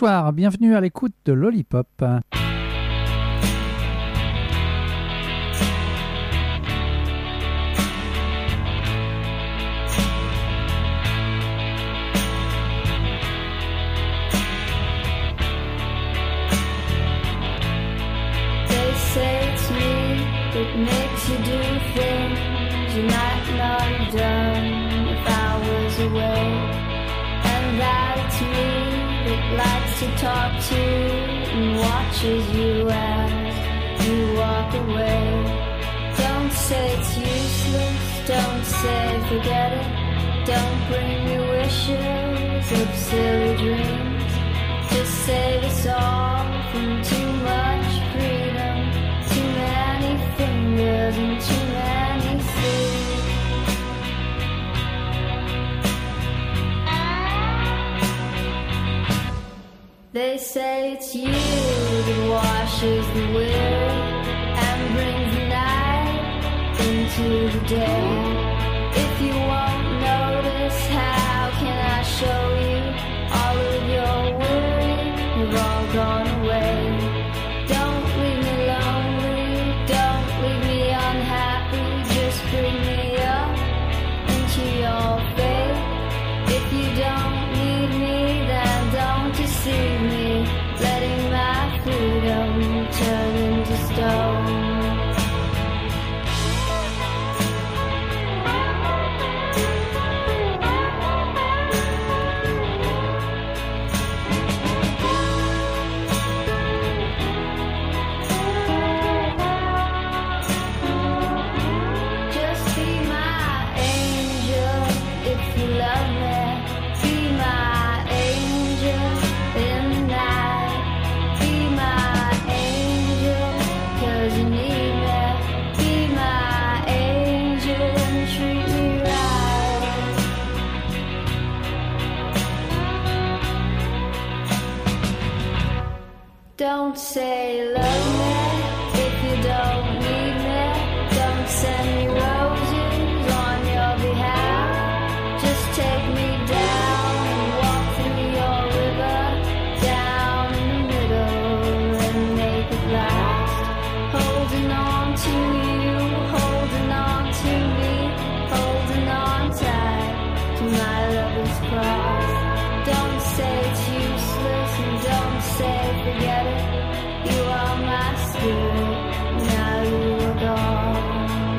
Bonsoir, bienvenue à l'écoute de Lollipop. They say it's me that makes you do things you might not have done if I was away, and that it's me that likes to talk to you and watches you as you walk away. Don't say it's useless, don't say forget it, don't bring me wishes of silly dreams. Just save us all from too much freedom, too many fingers and too many sleeves. They say it's you that washes the weary and brings the night into the day. If you won't notice, how can I show you all of your worry? You've all gone away. Don't leave me lonely, don't leave me unhappy, just bring me up into your faith. If you don't need me, then don't deceive me, letting my freedom turn into stone. Just be my angel if you love me. Be my angel in the night. Be my angel 'cause you need me. Be my angel and treat me right. Don't say love me if you don't need me. Don't send me roses on your behalf. Just take me down and walk through your river, down in the middle and make it last. Holding on to you, holding on to me, holding on tight to my lover's cross. Don't say it's useless and don't say forget it. You are my spirit, now you are gone.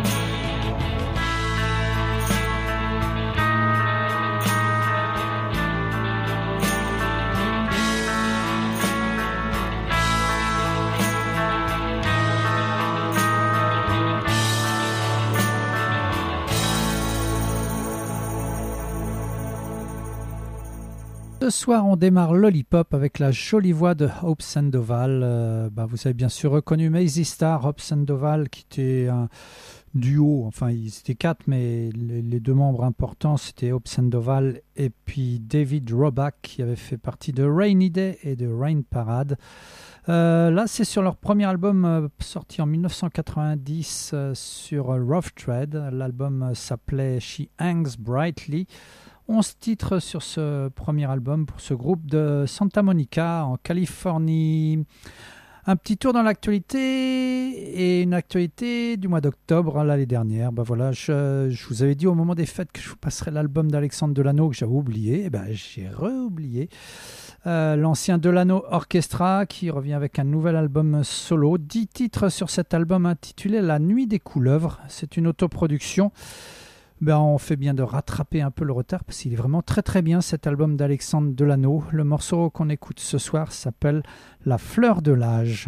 Ce soir, on démarre Lollipop avec la jolie voix de Hope Sandoval. Vous avez bien sûr reconnu Mazzy Star, Hope Sandoval, qui était un duo. Enfin, ils étaient quatre, mais les deux membres importants, c'était Hope Sandoval et puis David Roback, qui avait fait partie de Rainy Day et de Rain Parade. Là, c'est sur leur premier album sorti en 1990 sur Rough Trade. L'album s'appelait She Hangs Brightly. 11 titres sur ce premier album pour ce groupe de Santa Monica en Californie. Un petit tour dans l'actualité et une actualité du mois d'octobre l'année dernière. Voilà, je vous avais dit au moment des fêtes que je vous passerais l'album d'Alexandre Delano que j'avais oublié. J'ai re-oublié. L'ancien Delano Orchestra qui revient avec un nouvel album solo. 10 titres sur cet album intitulé La Nuit des Couleuvres. C'est une autoproduction. On fait bien de rattraper un peu le retard parce qu'il est vraiment très très bien cet album d'Alexandre Delano. Le morceau qu'on écoute ce soir s'appelle La Fleur de l'âge.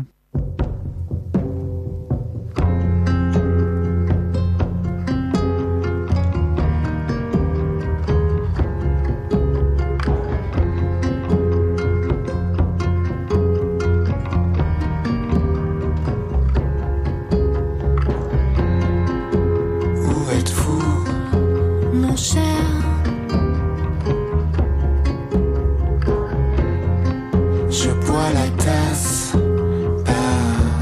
Je bois la tasse par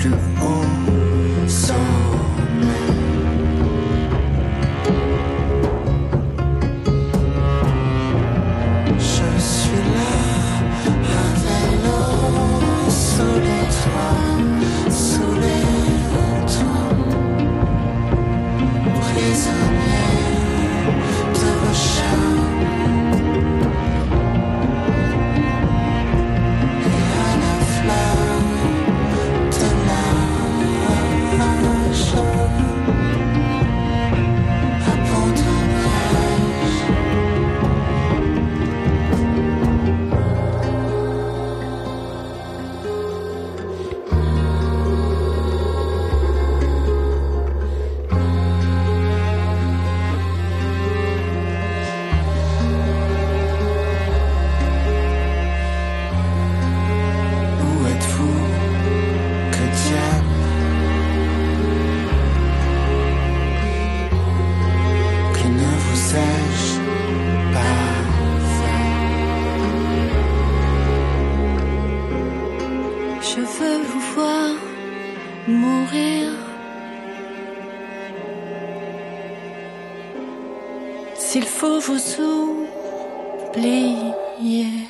S'il faut vous oublier.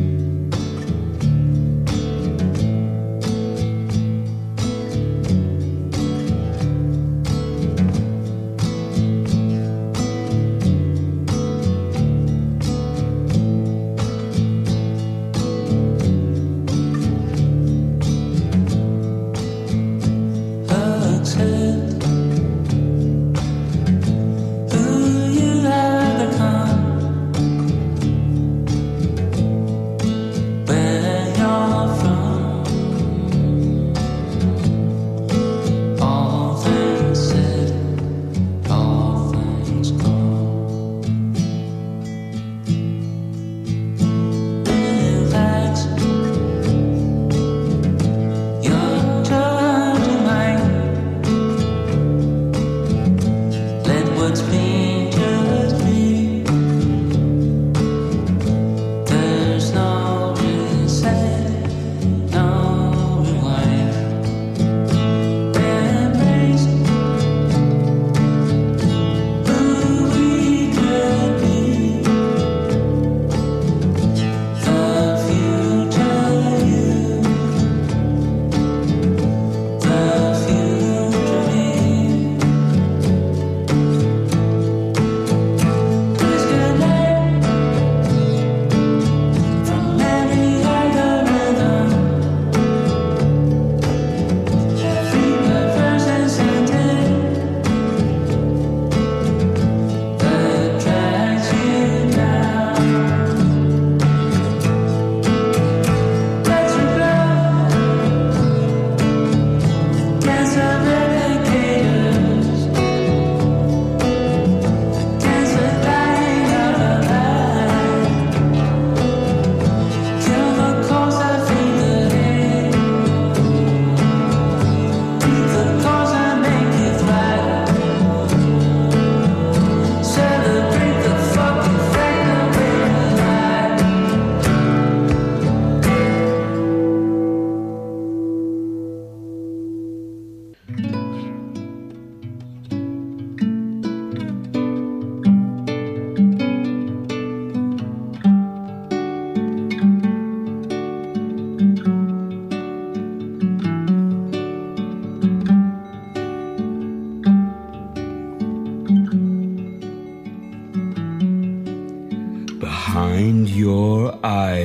Behind your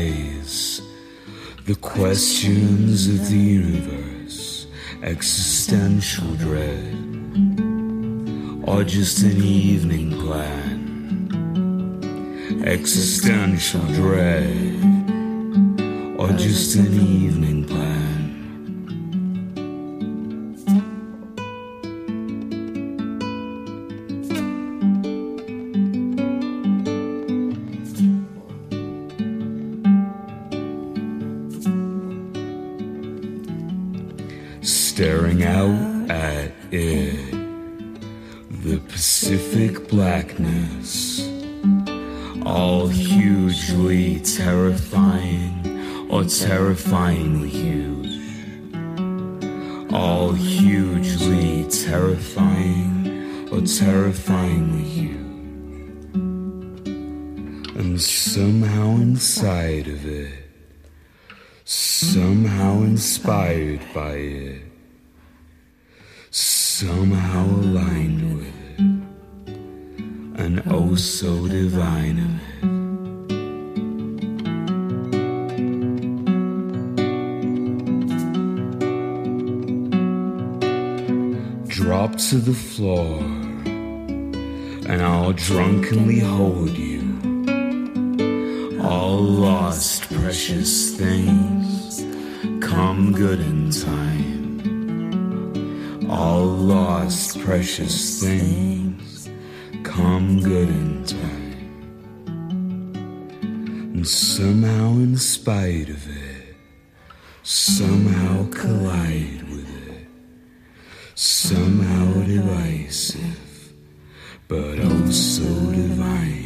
eyes, the questions of the universe, existential dread, or just an evening plan. Existential dread, or just an evening plan. Staring out at it, the Pacific blackness, all hugely terrifying or terrifyingly huge, all hugely terrifying or terrifyingly you. And somehow inside of it, somehow inspired by it, somehow aligned with it, and oh so divine of it. Drop to the floor, and I'll drunkenly hold you. All lost precious things come good in time. All lost precious things come good in time. And somehow in spite of it, somehow collide with it, somehow divisive, but oh so divine.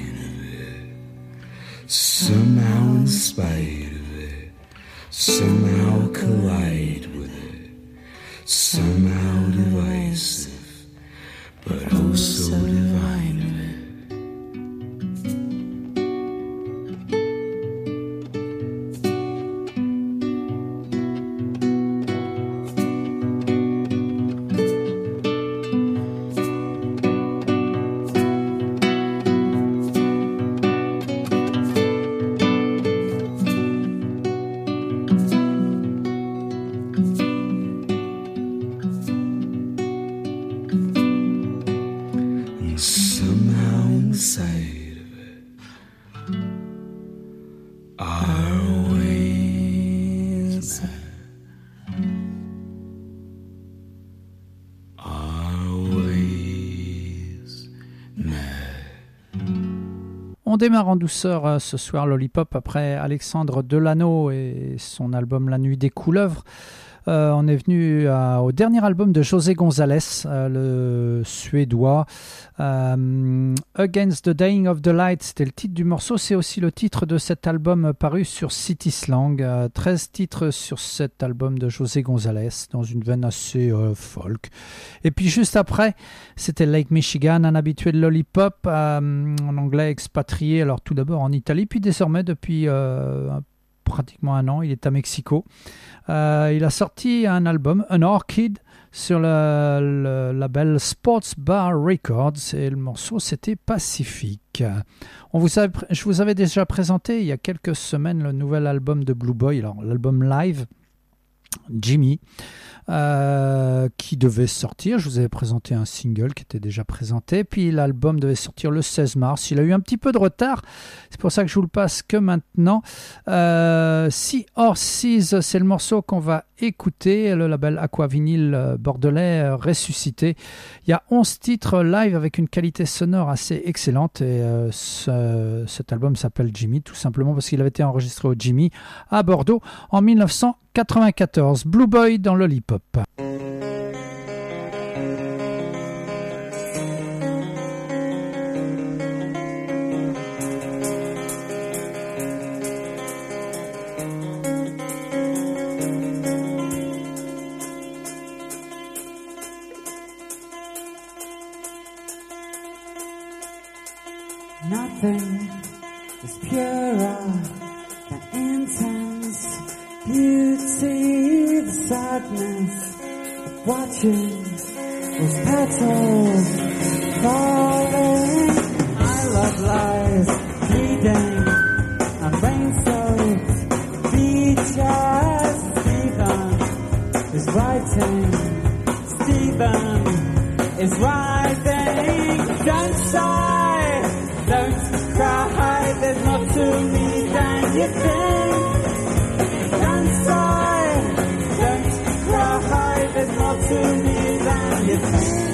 Somehow in spite of it, somehow collide with it, somehow divisive, but oh so divine of it. On démarre en douceur ce soir Lollipop après Alexandre Delano et son album La Nuit des Couleuvres. On est venu au dernier album de José González, le suédois. Against the Dying of the Light, c'était le titre du morceau. C'est aussi le titre de cet album paru sur City Slang. 13 titres sur cet album de José González, dans une veine assez folk. Et puis juste après, c'était Lake Michigan, un habitué de Lollipop, en anglais expatrié, alors tout d'abord en Italie, puis désormais depuis pratiquement un an, il est à Mexico. Il a sorti un album, Un Orchid, sur le label Sports Bar Records, et le morceau c'était Pacifique. Je vous avais déjà présenté il y a quelques semaines le nouvel album de Blue Boy, alors l'album live Jimmy, qui devait sortir. Je vous avais présenté un single qui était déjà présenté, puis l'album devait sortir le 16 mars. Il a eu un petit peu de retard, c'est pour ça que je vous le passe que maintenant. Sea Horses, c'est le morceau qu'on va écouter, le label Aquavinyl bordelais ressuscité. Il y a 11 titres live avec une qualité sonore assez excellente, et cet album s'appelle Jimmy tout simplement parce qu'il avait été enregistré au Jimmy à Bordeaux en 1994. Blue Boy dans Lollipop. Nothing is purer than intense beauty, the sadness of watching those petals falling. I love lies bleeding and rain-soaked beaches. Stephen is writing. Stephen is writing. Don't sigh, don't cry. There's more to me than you think. Don't sigh, don't cry. There's more to me than you think.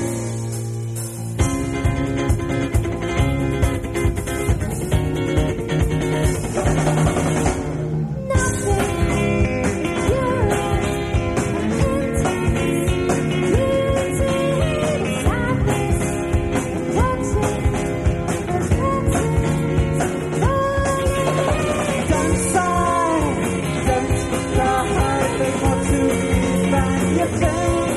Thank you.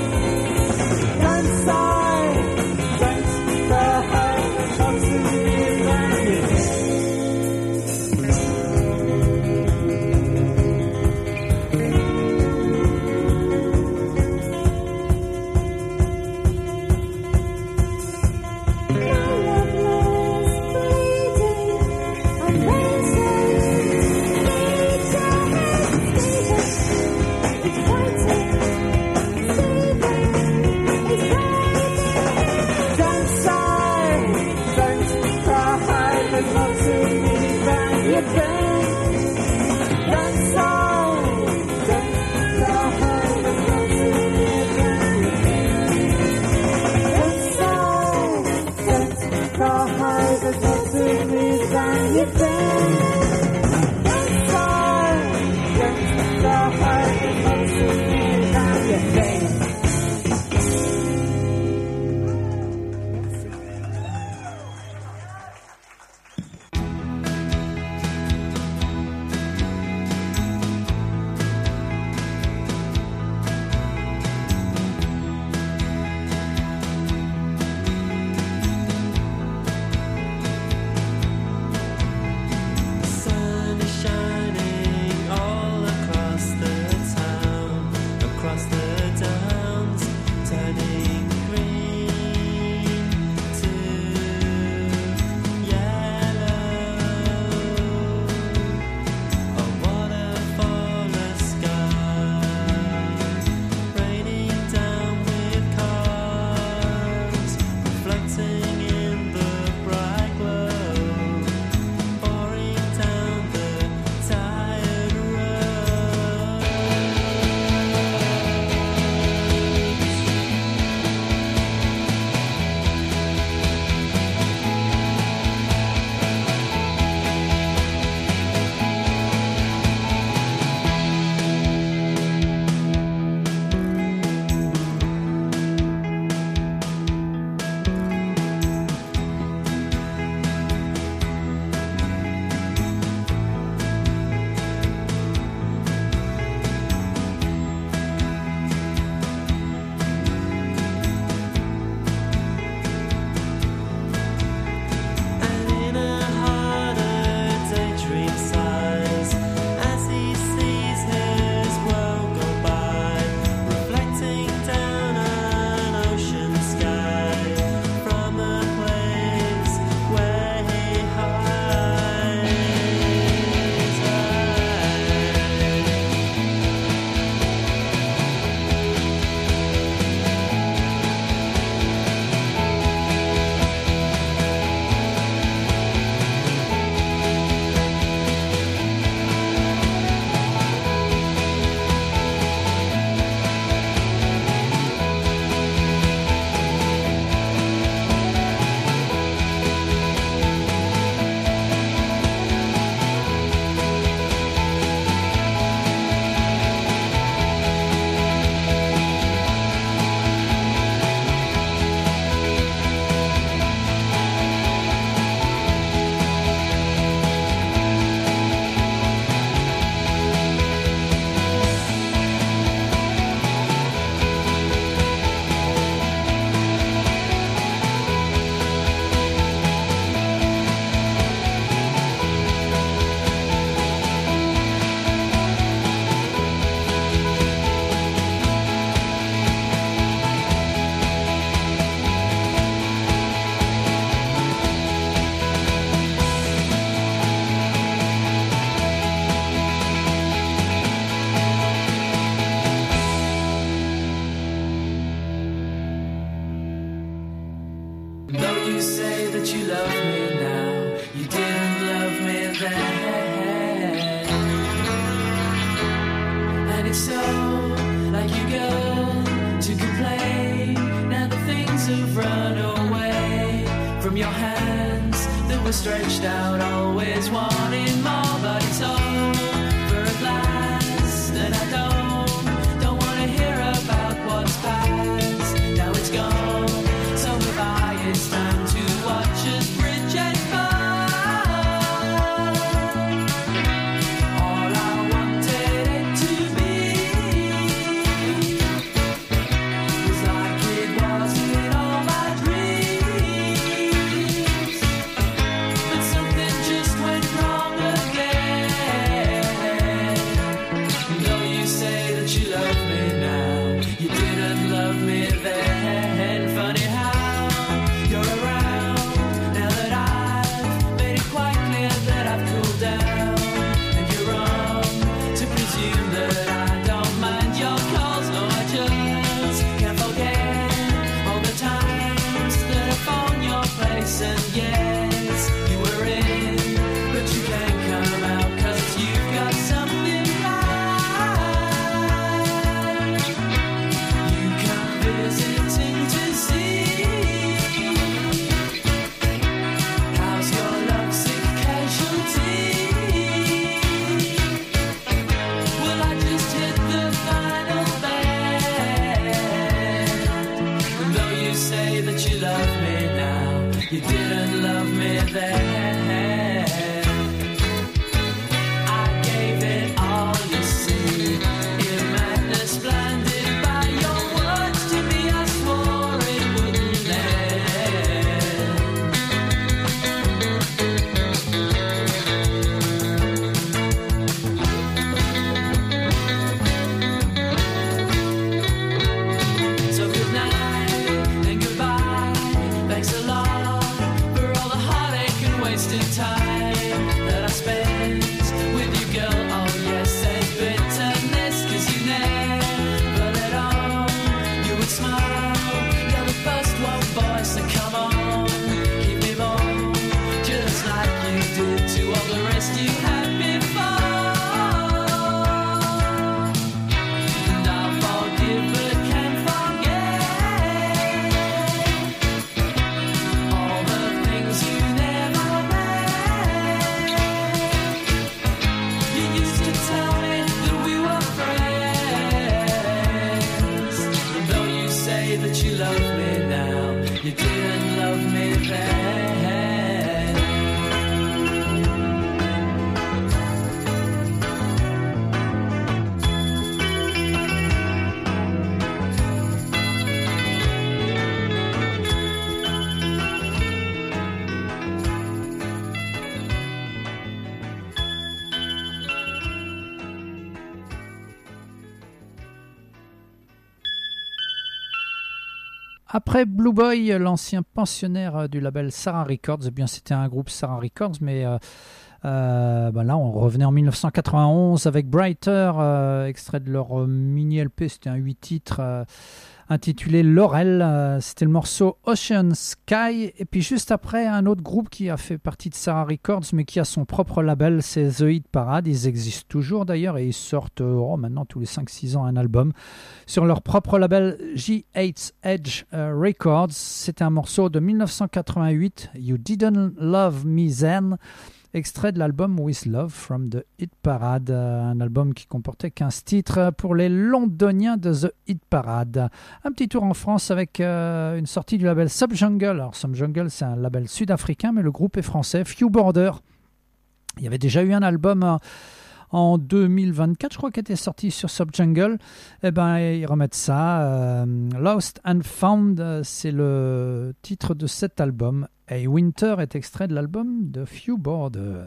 you say that you love me now, you didn't love me then. And it's so like you go to complain now that things have run away from your hands that were stretched out, always wanting more. But it's over at last, and I don't want to hear about what's past. Now it's gone, so if it's time to watch as bridges burn. All I wanted it to be was like it was in all my dreams. But something just went wrong again. Though you say that you love me now, you didn't love me then. Funny how you're around now that I've made it quite clear that I've cooled down. And you're wrong to presume that I don't mind your calls. No, I just can't forget all the times that I found your place. And yes, you were in, but you can't come out 'cause you've got something bad. You come visiting to see how's your lovesick casualty. Well, I just hit the final bend. And though you say that you love me now, you didn't love me then. I gave it all, you see, in madness, blinded by your words to me. I swore it wouldn't end. So good night and goodbye. Thanks a lot for all the heartache and wasted time that I spent with you, girl. Oh yes, there's bitterness 'cause you never let on. You would smile, you're the first one voice to come on. Keep me warm, just like you did to all the rest you had before. And I'll forgive but can't forget all the things you never meant. You used to tell me that we were friends. And though you say that you love me now, you didn't love me then. Après Blue Boy, l'ancien pensionnaire du label Sarah Records, eh bien c'était un groupe Sarah Records, mais là on revenait en 1991 avec Brighter, extrait de leur mini-LP, c'était un 8 titres intitulé Laurel, c'était le morceau Ocean Sky. Et puis juste après, un autre groupe qui a fait partie de Sarah Records mais qui a son propre label, c'est The Hit Parade. Ils existent toujours d'ailleurs et ils sortent maintenant tous les 5-6 ans un album sur leur propre label G8 Edge Records. C'était un morceau de 1988, You Didn't Love Me Then, extrait de l'album With Love from the Hit Parade, un album qui comportait 15 titres pour les londoniens de The Hit Parade. Un petit tour en France avec une sortie du label Subjungle. Alors Subjungle, c'est un label sud-africain, mais le groupe est français. Few Border. Il y avait déjà eu un album en 2024, je crois, qui était sorti sur Subjungle. Eh ben, ils remettent ça. Lost and Found, c'est le titre de cet album. Hey Winter est extrait de l'album de Few Border.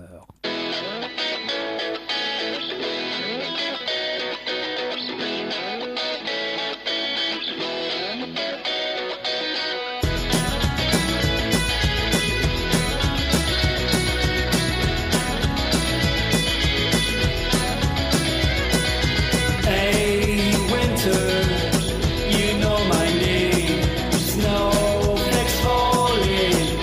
Hey, winter, you know my name. Snowflakes falling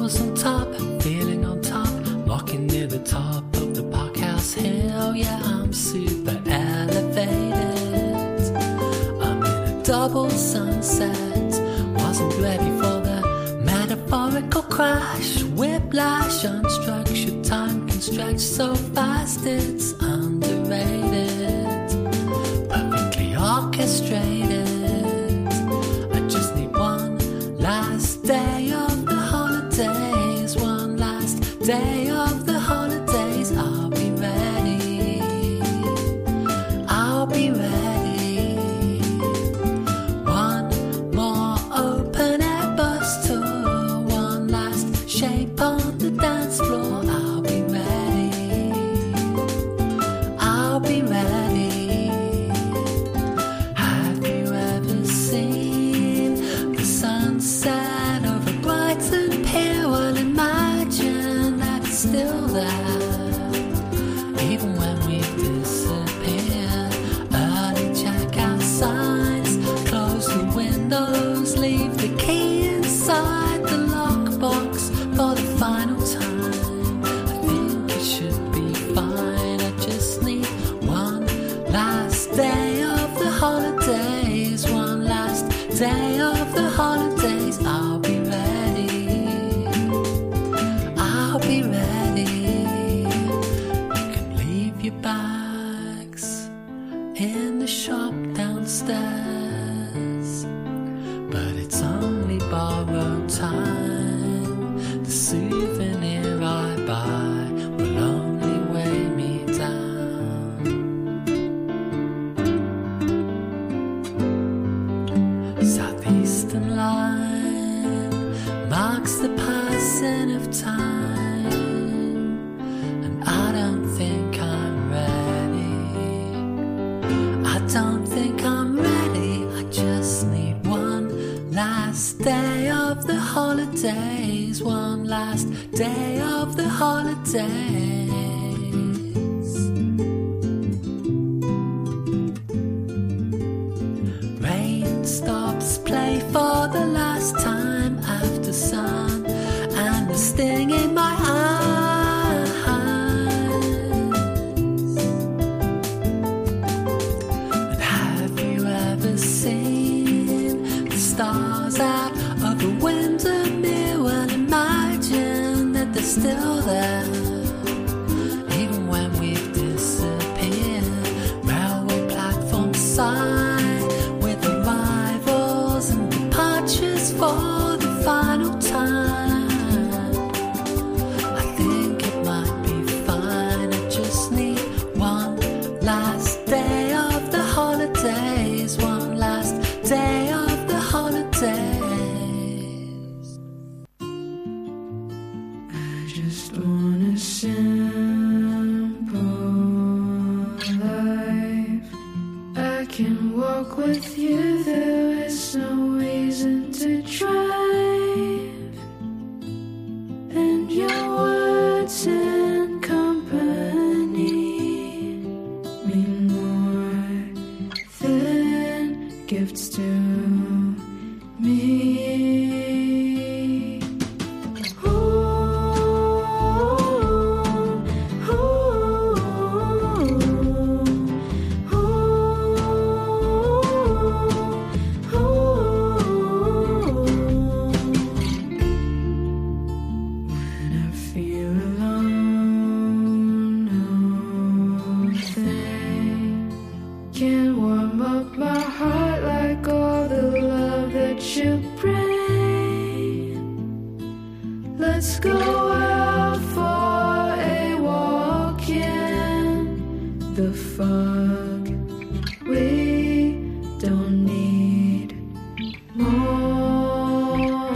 was on top, feeling on top, walking near the top of the Parkhouse Hill. Yeah, I'm super elevated. I'm in a double sunset. Wasn't ready for the metaphorical crash. Whiplash, unstructured time can stretch so fast it's underrated. Perfectly orchestrated. I just need one last day of the holidays. One last day of the holidays. I'll be ready. I'll be ready. One more open air bus tour. One last shape on the dance floor. I'll be ready. I'll be ready. Have you ever seen the sunset over Brighton Pier? Well, imagine that it's still there, even when we disappear. Early checkout signs, close the windows, leave the key inside the lockbox for the final time. I think it should be fine. I just need one last day of the holidays. One last day of the holidays. I'll be ready. I'll be ready. You can leave your bags in the shop downstairs, but it's only borrowed time. The souvenir I buy will only weigh me down. Southeastern line marks the passing of time, and I don't think I'm ready. I don't think I'm ready. I just need one last day of the holidays. One last day of the holidays. Rain stops play for the last time after sun, and the sting in my eyes. And have you ever seen the stars out of the Windermere? Well, imagine that they're still there, even when we've disappeared. Railway platform side with arrivals and departures for the final time. I think it might be fine. I just need one last day of the holidays. One last day of the holidays. I just want a simple life. I can walk with you, there is no reason to drive. And your words and company mean more than gifts to me. When I feel alone, no thing can warm up my heart like all the love that you bring. Let's go out for a walk in the fog. We don't need more.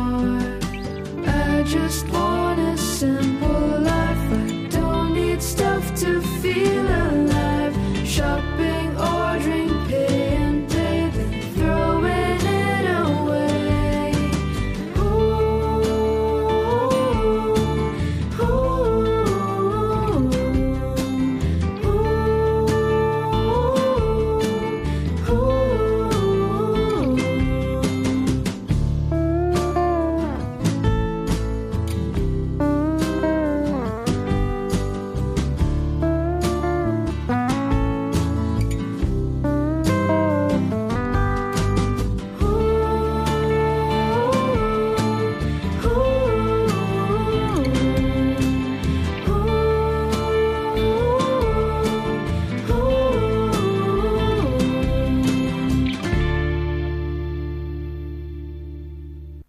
I just want a simple life. I don't need stuff to feel alive. Shopping, ordering, paying, then throwing it away. Ooh.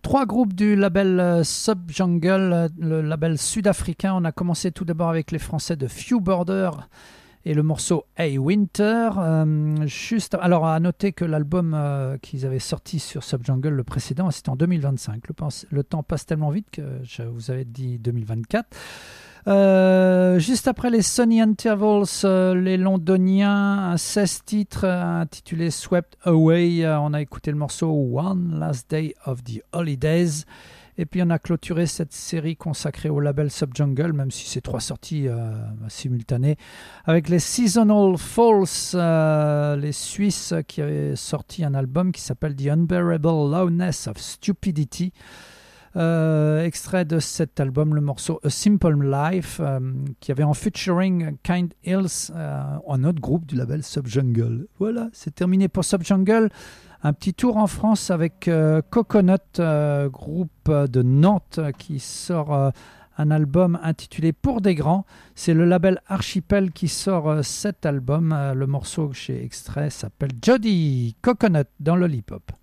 3 groupes du label Subjungle, le label sud-africain. On a commencé tout d'abord avec les Français de Few Border et le morceau Hey Winter. Alors à noter que l'album qu'ils avaient sorti sur Subjungle, le précédent, c'était en 2025. Le temps passe tellement vite que je vous avais dit 2024. Juste après les Sunny Intervals, les Londoniens, un 16 titres intitulé Swept Away. On a écouté le morceau One Last Day of the Holidays. Et puis on a clôturé cette série consacrée au label Subjungle, même si c'est 3 sorties simultanées, avec les Seasonal Falls, les Suisses, qui avaient sorti un album qui s'appelle The Unbearable Loudness of Stupidity. Extrait de cet album, le morceau A Simple Life, qui avait en featuring Kind Hills, un autre groupe du label Subjungle. Voilà, c'est terminé pour Subjungle. Un petit tour en France avec Coconut, groupe de Nantes, qui sort un album intitulé Pour des grands. C'est le label Archipel qui sort cet album. Le morceau que j'ai extrait s'appelle Jody Coconut dans Lollipop.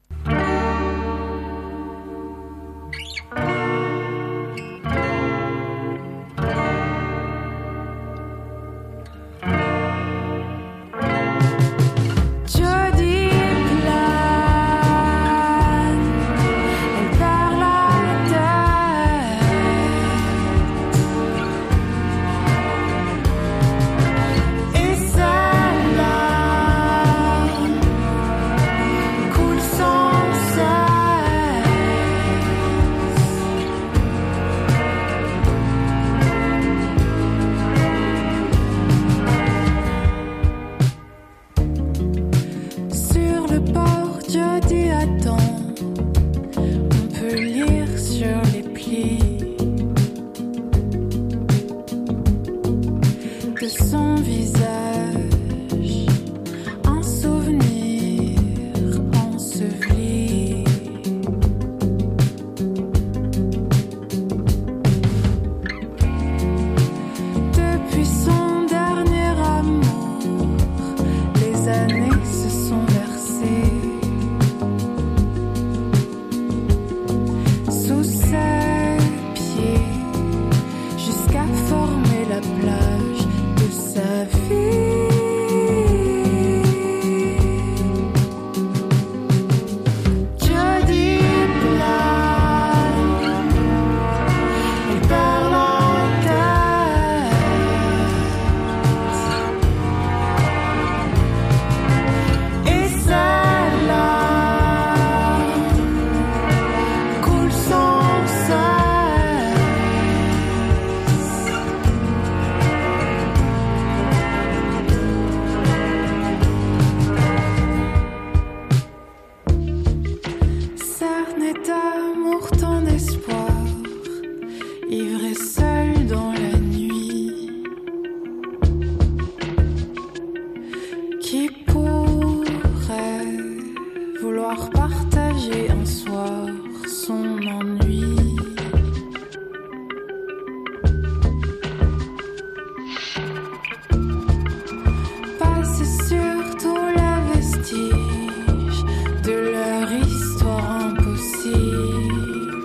De leur histoire impossible.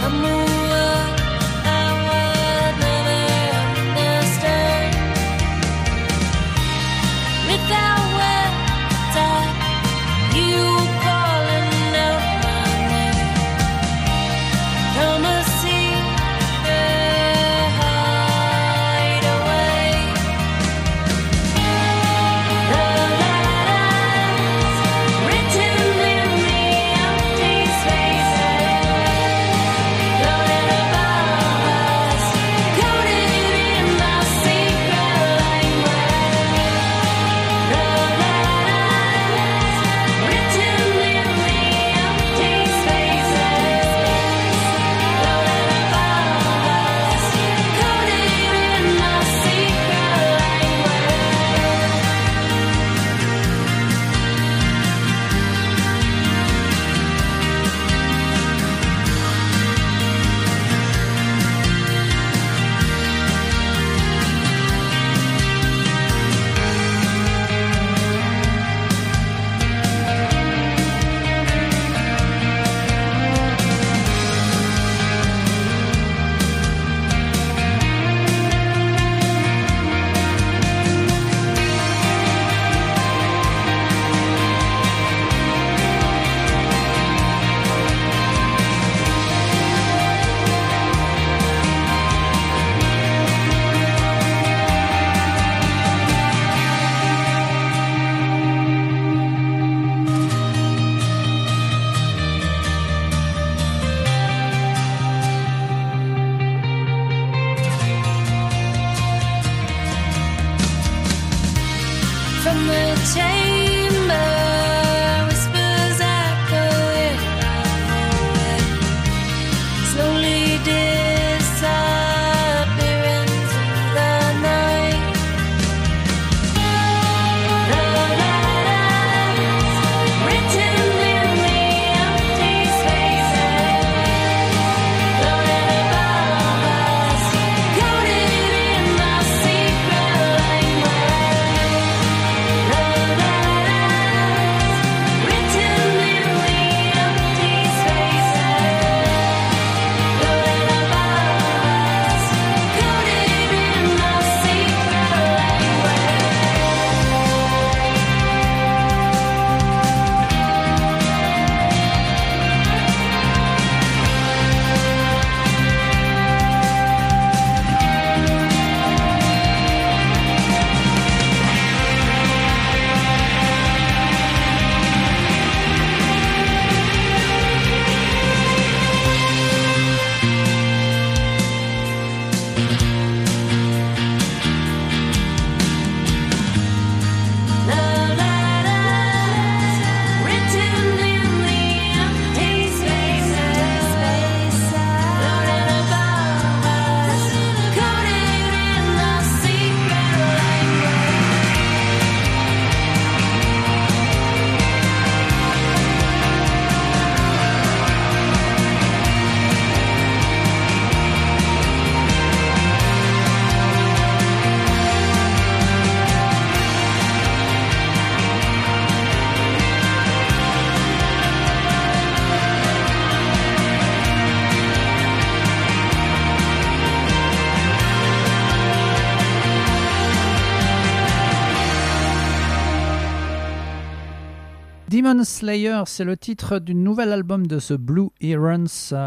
Demon Slayer, c'est le titre du nouvel album de The Blue Herons,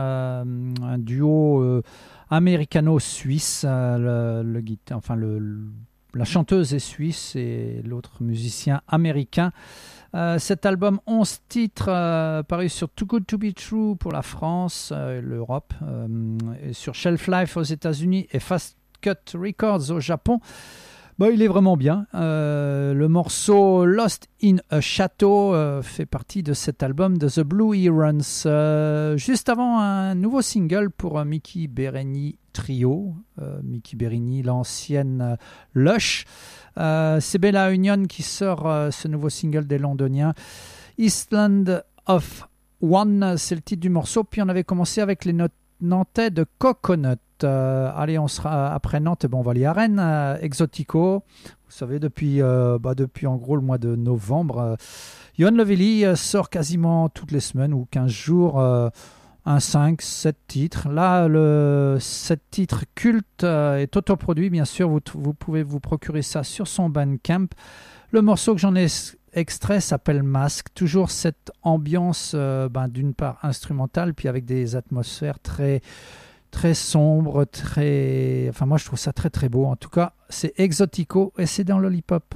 un duo américano-suisse. La chanteuse est suisse et l'autre musicien américain. Cet album, 11 titres parus sur Too Good To Be True pour la France, l'Europe, et sur Shelf Life aux États-Unis et Fast Cut Records au Japon. Il est vraiment bien. Le morceau Lost in a Chateau fait partie de cet album de The Blue Herons. Juste avant, un nouveau single pour Mickey Berenyi Trio. Mickey Berenyi, l'ancienne Lush. C'est Bella Union qui sort ce nouveau single des Londoniens. Eastland of One, c'est le titre du morceau. Puis on avait commencé avec les Nantais de Coconut. Allez, on sera après Nantes, on va aller à Rennes, Exotico. Vous savez, depuis en gros le mois de novembre, Yoann Lovelli sort quasiment toutes les semaines ou 15 jours un 5, 7 titres. Là, le 7 titres culte est autoproduit, bien sûr. Vous pouvez vous procurer ça sur son Bandcamp. Le morceau que j'en ai extrait s'appelle Masque. Toujours cette ambiance, d'une part instrumentale, puis avec des atmosphères très, très sombres, très... Enfin, moi, je trouve ça très, très beau. En tout cas, c'est Exotico et c'est dans Lollipop.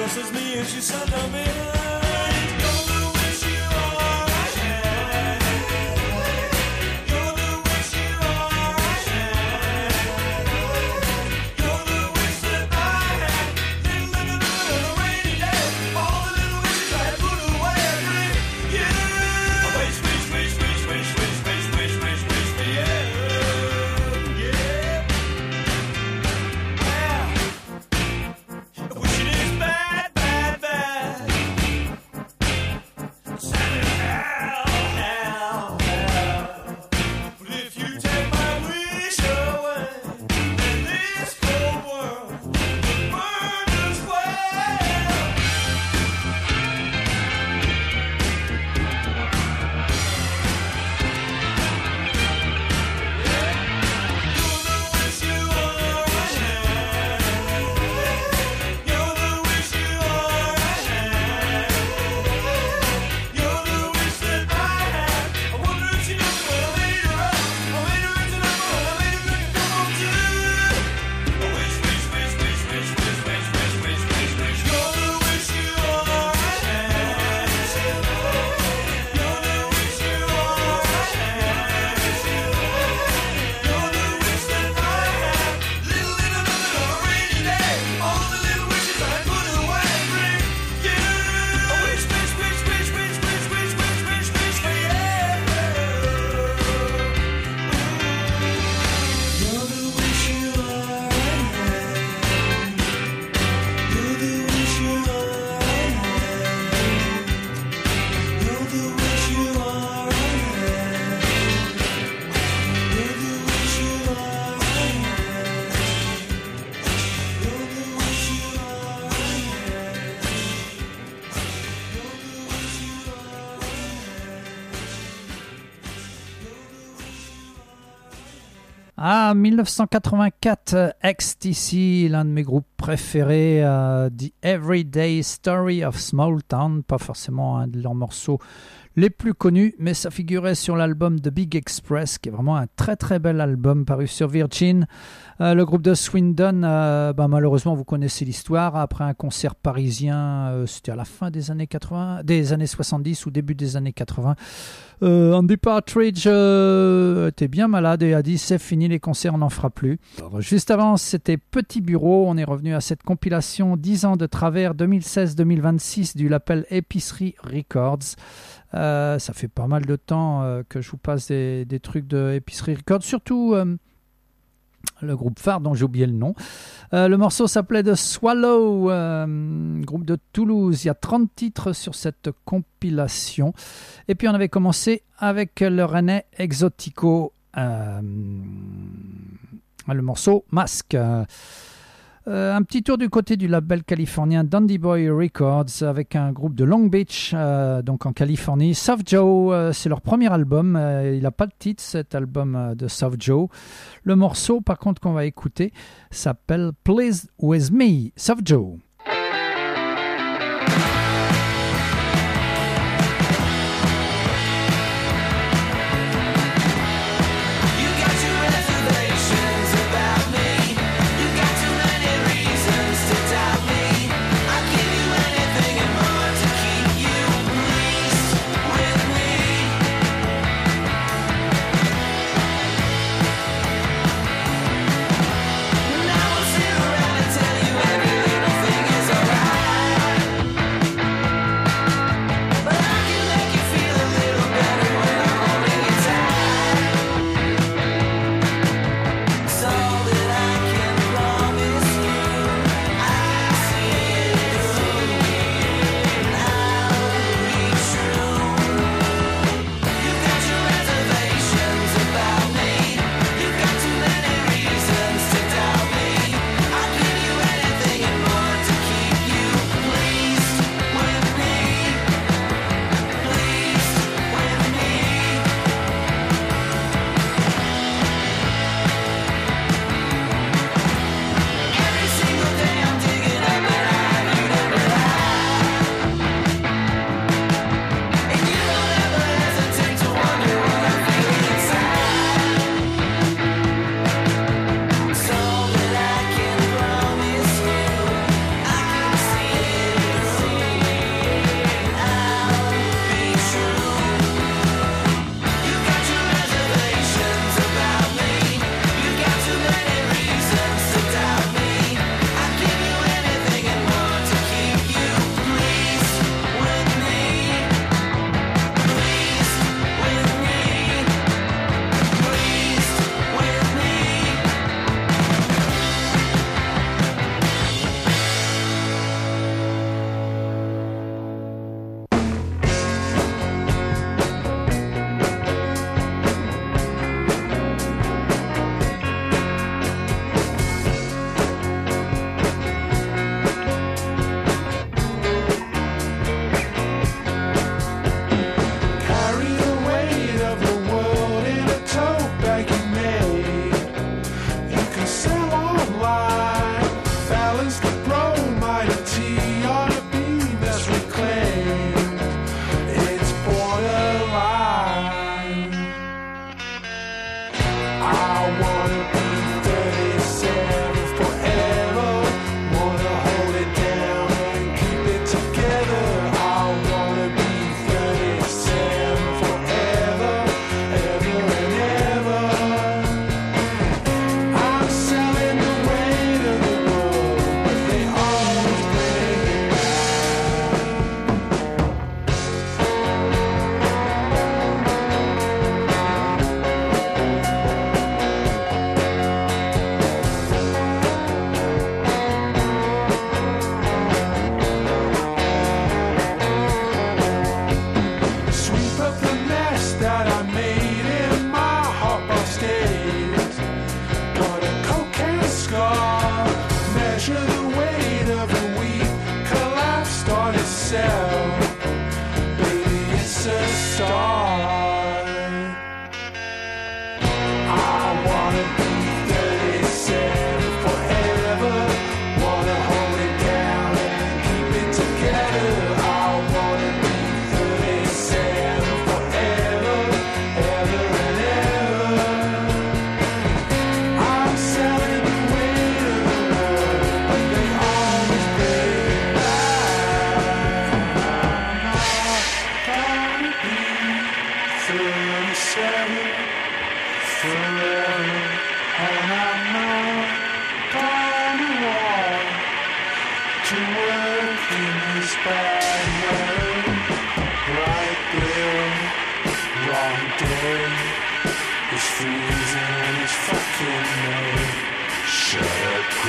girl says me and she said to me, you're the wish you are I had. You're the wish you are I had. You're the wish that I had. Little on a rainy day. All the little wishes I put away. I dream you. I wish, wish, wish, wish, wish, wish, wish, wish, wish, wish for you. Yeah. Well, wishing is bad, bad, bad. Sending hell, hell, hell. But if you take my wish away, then this cold world will burn as well. You're the wish you are I had. You're the wish you are I had. You're the wish that I had. I wonder if she knows when I made her up. I made her into number one. I made her look come on too. I wish, wish, wish, wish, wish, wish, wish, wish, wish, wish, wish. You're the wish you are I had. You're the wish you are I had. You're the wish that I had. Little on a rainy day. All the little wishes I put away. Bring you. I wish, wish, wish, wish, wish, wish, wish, wish, wish, wish for you. You're the wish you are I had. You're the wish you are I had. You're the wish you are I had. You're the wish you are I had. You're the wish you are I Ah, 1984, XTC, l'un de mes groupes préférés, The Everyday Story of Small Town, pas forcément un de leurs morceaux les plus connus, mais ça figurait sur l'album The Big Express, qui est vraiment un très très bel album paru sur Virgin. Le groupe de Swindon, malheureusement vous connaissez l'histoire, après un concert parisien, c'était à la fin des années 80, des années 70 ou début des années 80, Andy Partridge était bien malade et a dit c'est fini les concerts, on n'en fera plus. Alors, juste avant c'était Petit Bureau, on est revenu à cette compilation 10 ans de travers 2016-2026 du label Épicerie Records. Ça fait pas mal de temps que je vous passe des trucs de Épicerie Records, surtout le groupe phare dont j'ai oublié le nom. Le morceau s'appelait The Swallow, groupe de Toulouse. Il y a 30 titres sur cette compilation. Et puis on avait commencé avec le Rennais Exotico, le morceau Masque. Un petit tour du côté du label californien Dandy Boy Records avec un groupe de Long Beach, donc en Californie. Soft Joe, c'est leur premier album. Il n'a pas de titre, cet album de Soft Joe. Le morceau, par contre, qu'on va écouter s'appelle Pleased With Me, Soft Joe. Now I'll sit around and tell you every little thing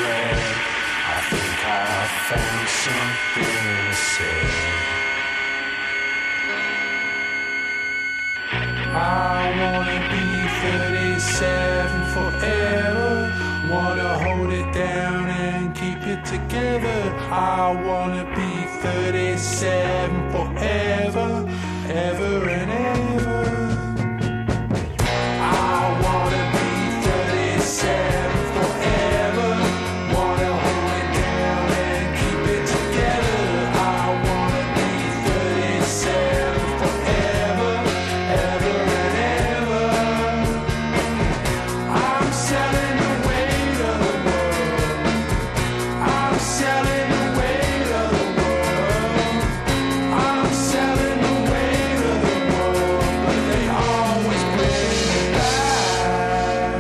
said, I think I found something to say. I wanna be 37 forever. Wanna hold it down and keep it together. I wanna be 37 forever, ever and ever. I wanna be 37 forever. Wanna hold it down and keep it together. I wanna be 37 forever, ever and ever. I'm selling the weight of the world. I'm selling the weight of the world. I'm selling the weight of the world, but they always pay me back.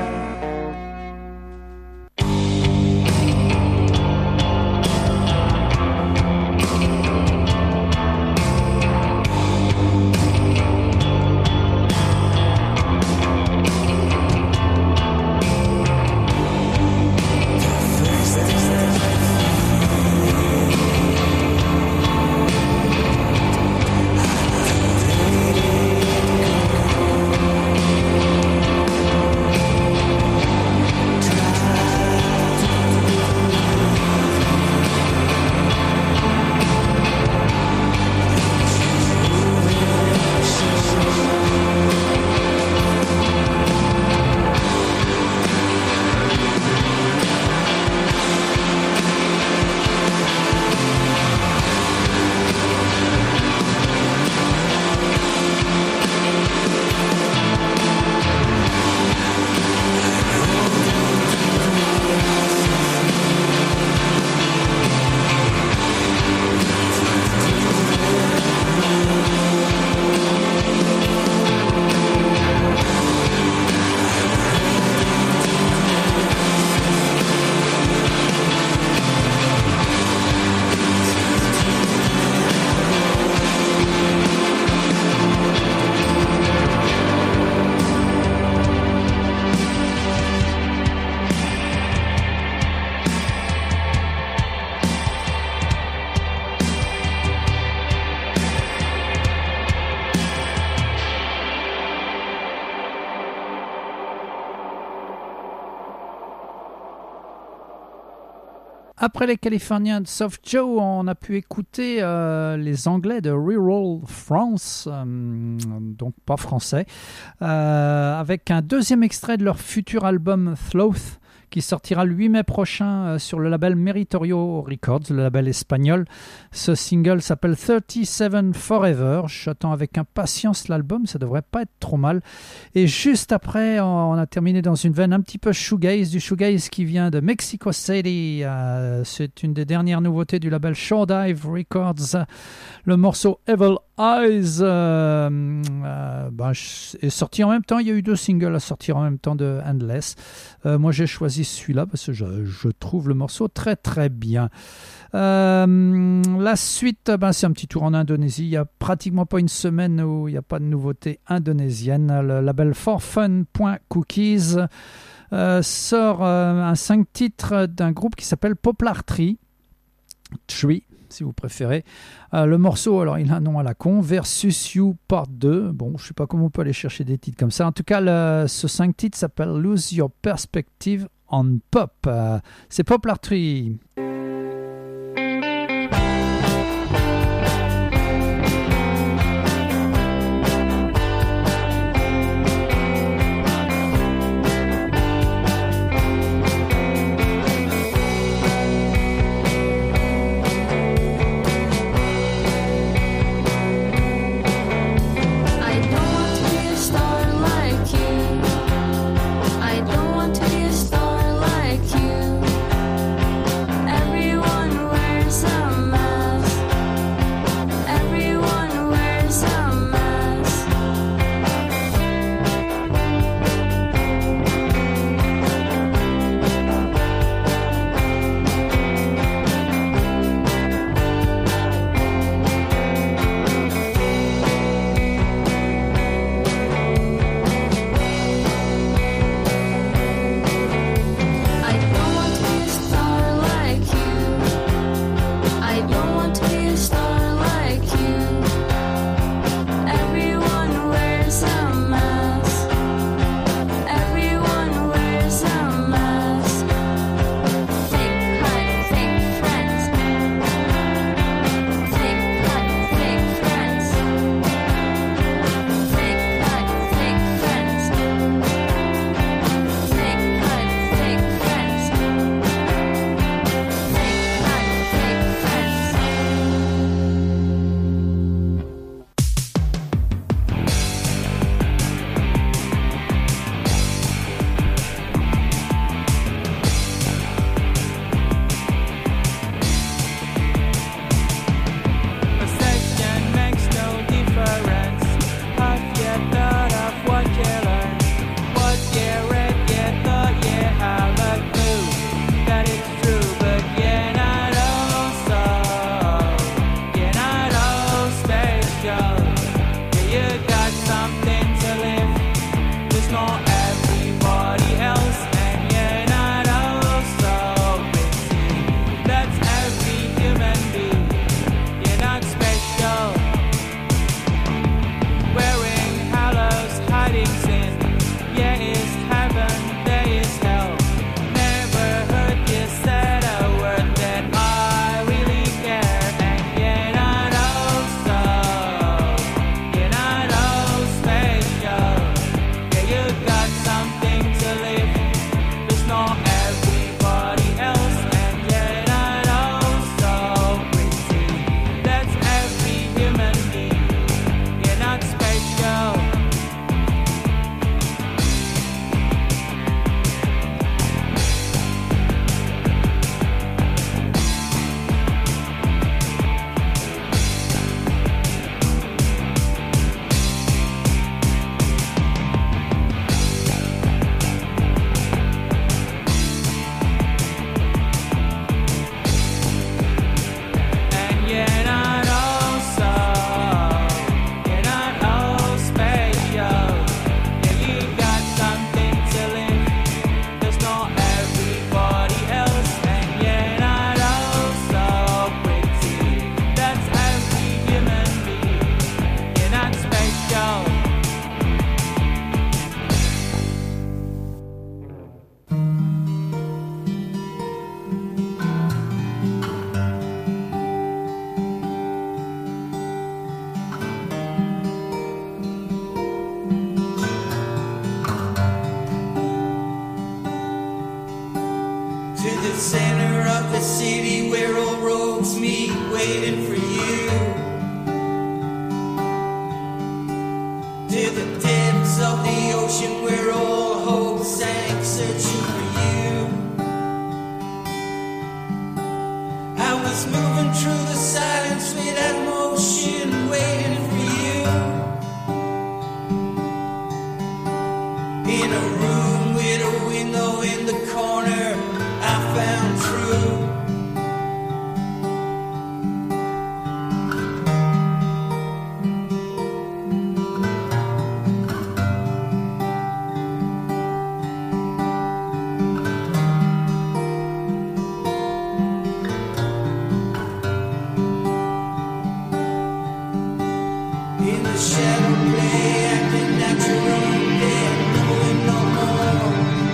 Après les Californiens de Soft Joe, on a pu écouter les Anglais de Reroll France, donc pas français, avec un deuxième extrait de leur futur album Sloth, qui sortira le 8 mai prochain sur le label Meritorio Records, le label espagnol. Ce single s'appelle 37 Forever. J'attends avec impatience l'album, ça devrait pas être trop mal. Et juste après, on a terminé dans une veine un petit peu shoegaze, du shoegaze qui vient de Mexico City. C'est une des dernières nouveautés du label Shore Dive Records. Le morceau Evil Eyes est sorti en même temps. Il y a eu 2 singles à sortir en même temps de Endless. Moi, j'ai choisi celui-là parce que je trouve le morceau très très bien. La suite, c'est un petit tour en Indonésie. Il n'y a pratiquement pas une semaine où il n'y a pas de nouveauté indonésienne. Le label forfun.cookies sort un 5 titres d'un groupe qui s'appelle Poplar Tree, si vous préférez. Le morceau, alors il a un nom à la con, Versus You Part 2. Bon, je ne sais pas comment on peut aller chercher des titres comme ça. En tout cas, ce 5 titres s'appelle Lose Your Perspective on Pop. C'est Poplar Tree. I don't want to be a star like you. to the center of the city where all roads meet, waiting for you. To the depths of the ocean where all hope sank, searching for you. I was moving through the silence without motion, waiting for you. In a room with a window in the corner, I found truth. In the shadow play, acting out your own dead, knowing no more.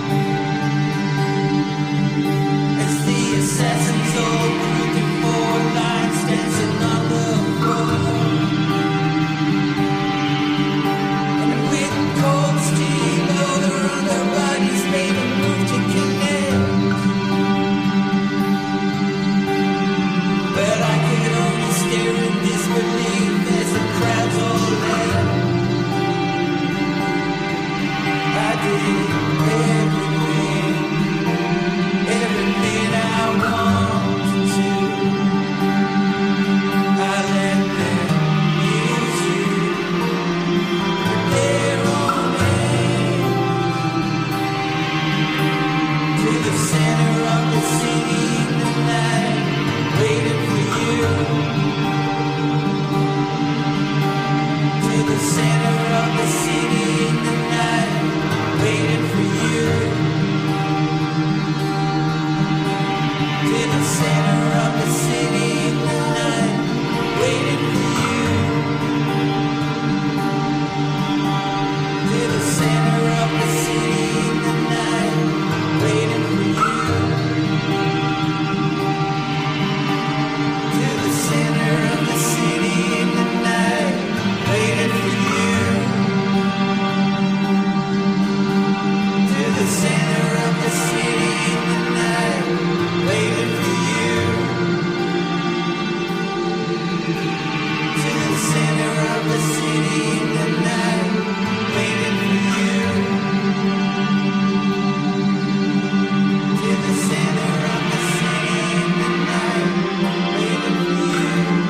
As the assassins all looking for lines dancing on the floor. And with cold steel odor on their bodies made a move to connect. But I could only stare in disbelief as the crowds all left. I did everything I wanted to. I let them use you for their own end. To the center of the city in the night, waiting for you. To the center of the city in the night, waiting for you. To the center of the city in the night, waiting for you. To the center of the city in the night, waiting for you. To the center of the city in the night, waiting for you. To the center of the city in the night, waiting for you. To the center of the city in the night, waiting for you. To the center of the city in the night, waiting for you.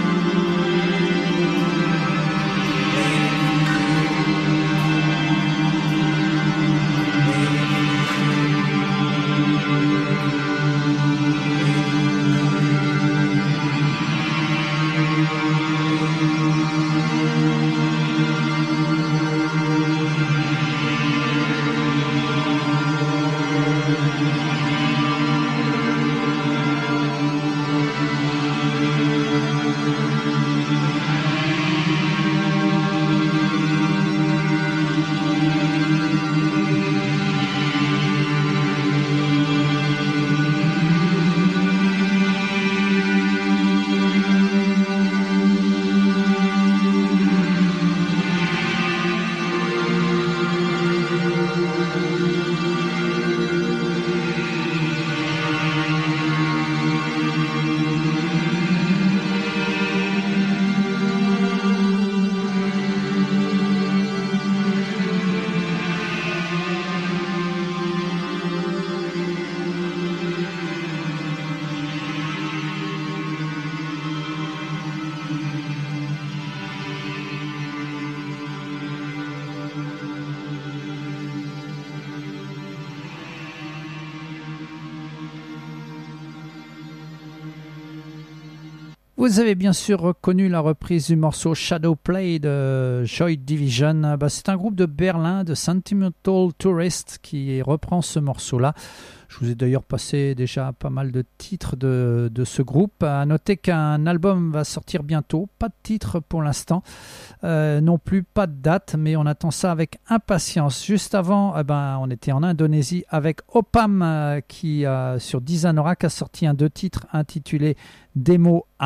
Vous avez bien sûr reconnu la reprise du morceau Shadow Play de Joy Division. C'est un groupe de Berlin, de Sentimental Tourist, qui reprend ce morceau-là. Je vous ai d'ailleurs passé déjà pas mal de titres de ce groupe. À noter qu'un album va sortir bientôt. Pas de titre pour l'instant, non plus pas de date, mais on attend ça avec impatience. Juste avant, on était en Indonésie avec Opam qui, sur Dizanorak, a sorti un 2 titres intitulé Démo 1.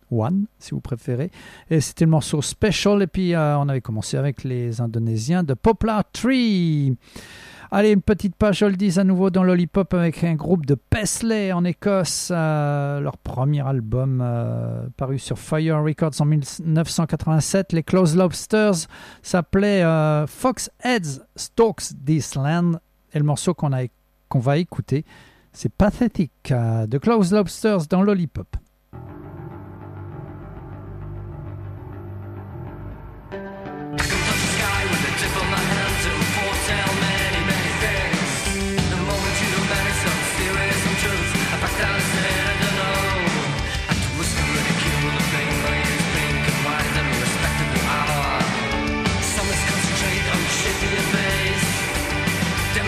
One, si vous préférez. Et c'était le morceau Special. Et puis, on avait commencé avec les Indonésiens de Poplar Tree. Allez, une petite page oldies à nouveau dans Lollipop avec un groupe de Paisley en Écosse. Leur premier album paru sur Fire Records en 1987. Les Close Lobsters s'appelait Fox Heads Stalks This Land. Et le morceau qu'on va écouter, c'est Pathetic de Close Lobsters dans Lollipop.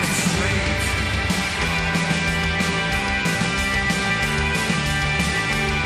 Demonstrate.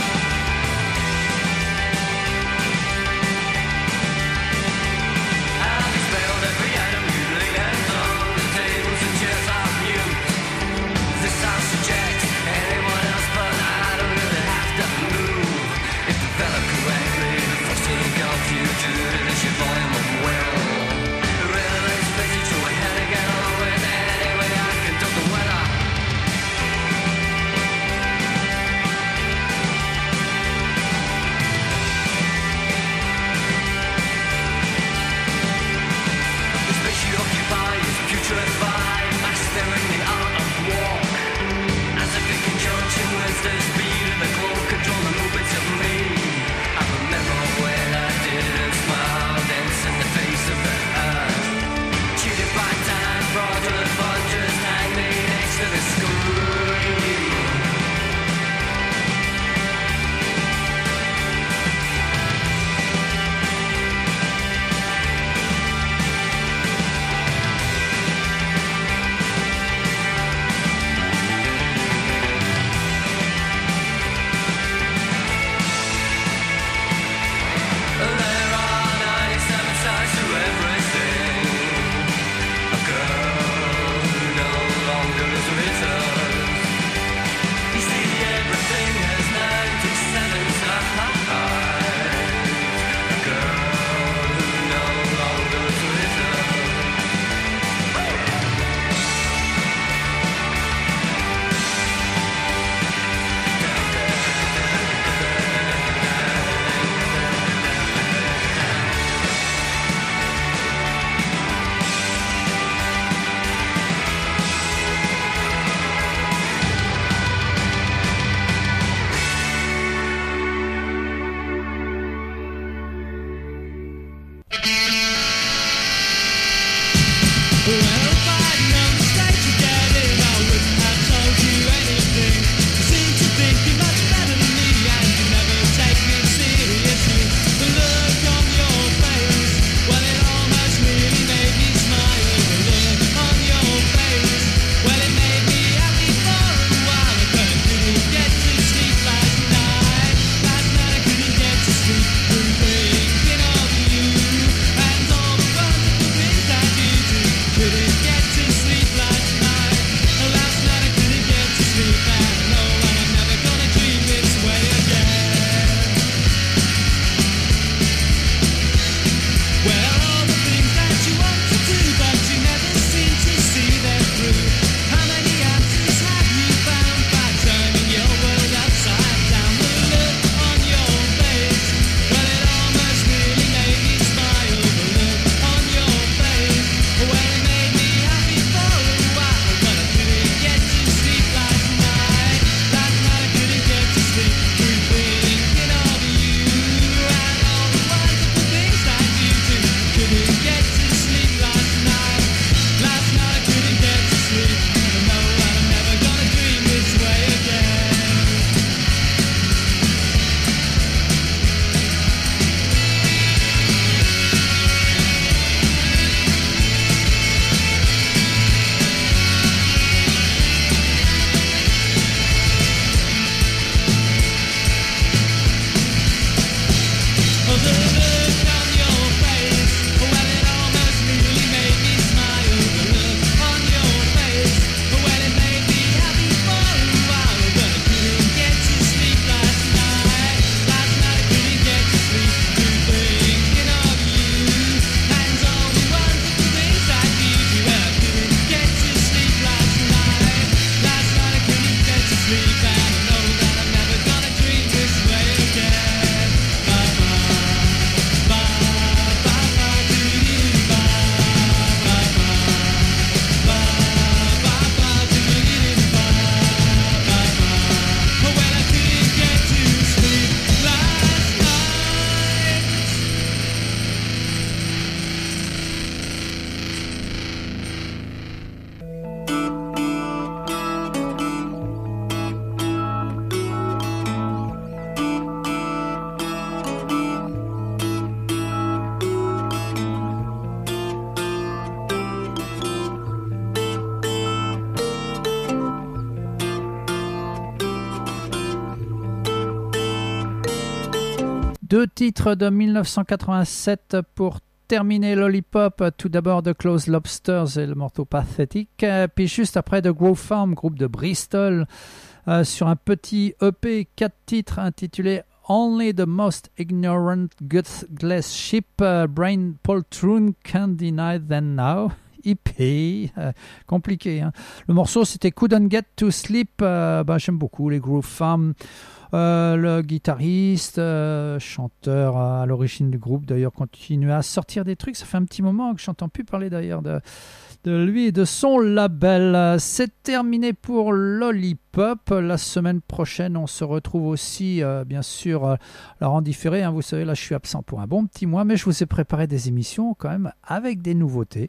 2 titres de 1987 pour terminer Lollipop. Tout d'abord The Close Lobsters et le morceau Pathetic. Puis juste après The Grove Farm, groupe de Bristol, sur un petit EP 4 titres intitulé Only the Most Ignorant Gutless Ship, Brain Poltroon Can't Deny Them Now. EP, compliqué. Hein. Le morceau c'était Couldn't Get to Sleep. J'aime beaucoup les Grove Farm. Le guitariste, chanteur à l'origine du groupe, d'ailleurs, continue à sortir des trucs. Ça fait un petit moment que je n'entends plus parler d'ailleurs de lui et de son label. C'est terminé pour Lollipop. La semaine prochaine, on se retrouve aussi, bien sûr, alors en différé. Hein, vous savez, là, je suis absent pour un bon petit mois, mais je vous ai préparé des émissions quand même avec des nouveautés.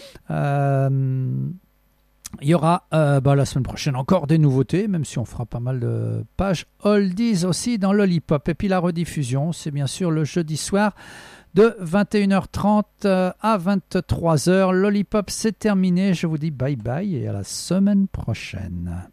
Il y aura la semaine prochaine encore des nouveautés, même si on fera pas mal de pages oldies aussi dans Lollipop. Et puis la rediffusion, c'est bien sûr le jeudi soir de 21h30 à 23h. Lollipop, c'est terminé. Je vous dis bye bye et à la semaine prochaine.